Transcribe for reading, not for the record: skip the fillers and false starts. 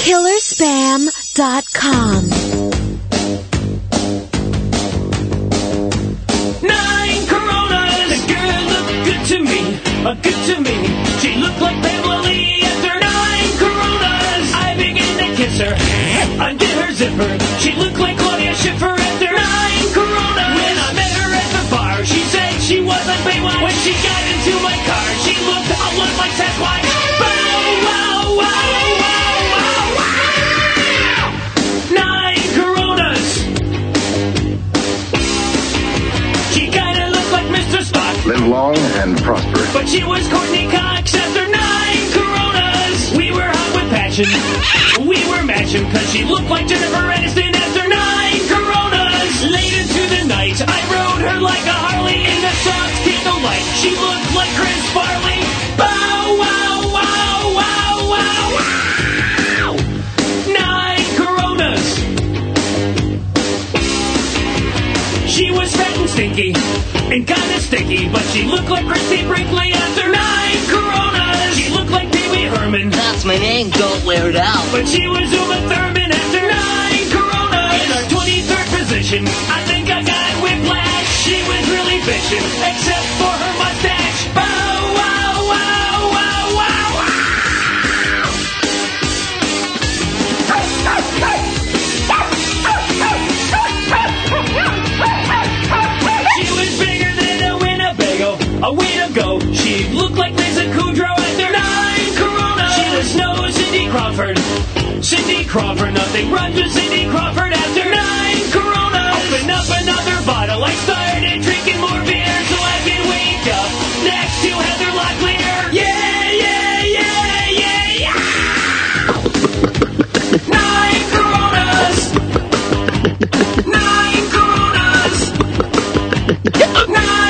KillerSpam.com. 9 Coronas. The girl looked good to me. Good to me. She looked like Pamela Lee after 9 Coronas. I began to kiss her. Undid her zipper. She looked like Claudia Schiffer after 9 Coronas. When I met her at the bar, she said she wasn't Baywatch. When she got into my car, she looked a lot like Sasquatch. Bow, wow, wow, wow, wow, wow. 9 Coronas. She kinda looked like Mr. Spock. Live long and prosper. But she was Courtney Cox after 9 Coronas. We were hot with passion. We were matching because she looked like Jennifer Aniston after 9 Coronas. Late into the night, I rode her like a Harley in the soft candlelight. She looked like Chris Farley. Bow, wow, wow, wow, wow, wow. 9 Coronas. She was fat and stinky and kinda sticky, but she looked like Christy Brinkley after 9 Coronas. She looked like Pee Wee Herman. That's my name, don't wear it out. But she was Uma Thurman after 9 Coronas. In our 23rd position, I think I got whiplash. She was really bitchin', except for her mustache. Bow, wow, wow, wow, wow, wow. She was bigger than a Winnebago a week ago. She looked like Lisa Kudrow after 9 Coronas. She was no Cindy Crawford. Cindy Crawford, nothing runs with Cindy Crawford after 9 Coronas. Open up another bottle. I started drinking more beer so I can wake up next to Heather Locklear. Yeah, yeah, yeah, yeah, yeah. 9 Coronas. 9 Coronas. 9